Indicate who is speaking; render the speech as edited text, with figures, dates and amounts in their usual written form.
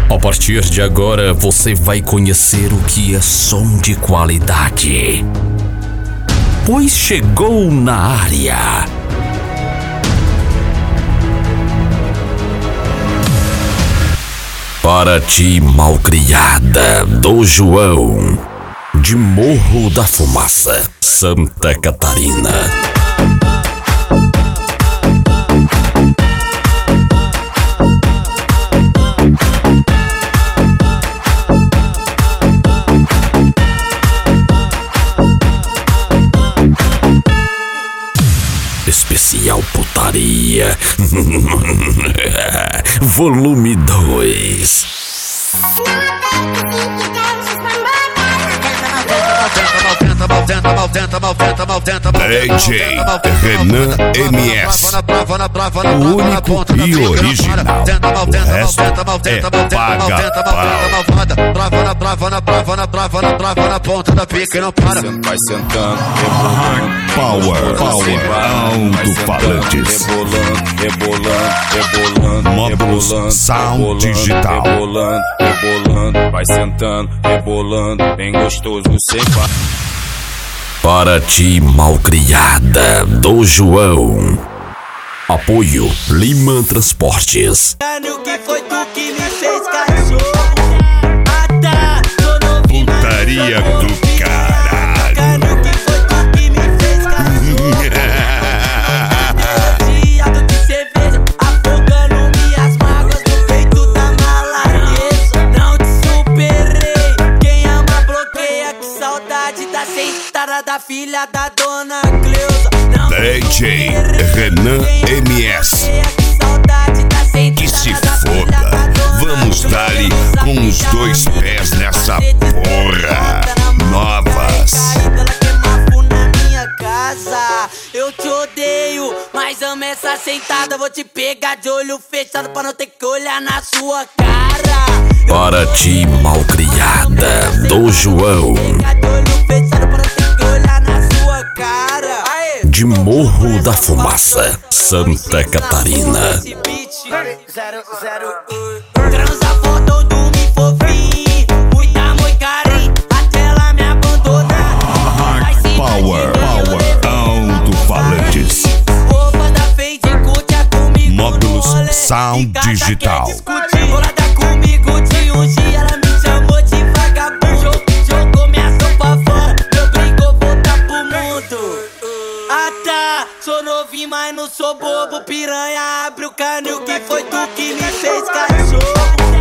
Speaker 1: A partir de agora você vai conhecer o que é som de qualidade, pois chegou na área Para Ti Malcriada, do João, de Morro da Fumaça, Santa Catarina. Especial Putaria Volume 2.
Speaker 2: DJ Renan MS, o único e original. O resto é
Speaker 3: paga na ponta da pica e não para. Vai sentando, rebolando,
Speaker 2: Power, alto-falantes,
Speaker 3: rebolando,
Speaker 2: módulos sound digital.
Speaker 3: Rebolando, vai sentando, rebolando, bem gostoso sem par.
Speaker 1: Para Ti Malcriada, do João. Apoio Lima Transportes.
Speaker 2: Putaria do caralho.
Speaker 4: Da filha da dona Cleusa.
Speaker 2: DJ Renan MS, que se foda. Vamos dar-lhe com os dois pés nessa porra. Novas.
Speaker 4: Eu te odeio, mas amo essa sentada. Vou te pegar de olho fechado pra não ter que olhar na sua cara.
Speaker 1: Para Ti Malcriada, do João, de Morro da Fumaça, Santa Catarina.
Speaker 4: Transa foto do me fofinho, muito amor e carinho, até ela me abandonar.
Speaker 2: Power, alto-falantes,
Speaker 4: roupa da Fade, curte comigo.
Speaker 2: módulos sound digital.
Speaker 4: Bolada comigo de um dia, ela me chamou de vagabundo. Jogou minha sopa fora, meu brinco voltar pro mundo. Ah tá, sou novinho, mas não sou bobo. Piranha, abre o canil, que foi tu que me fez cachorro.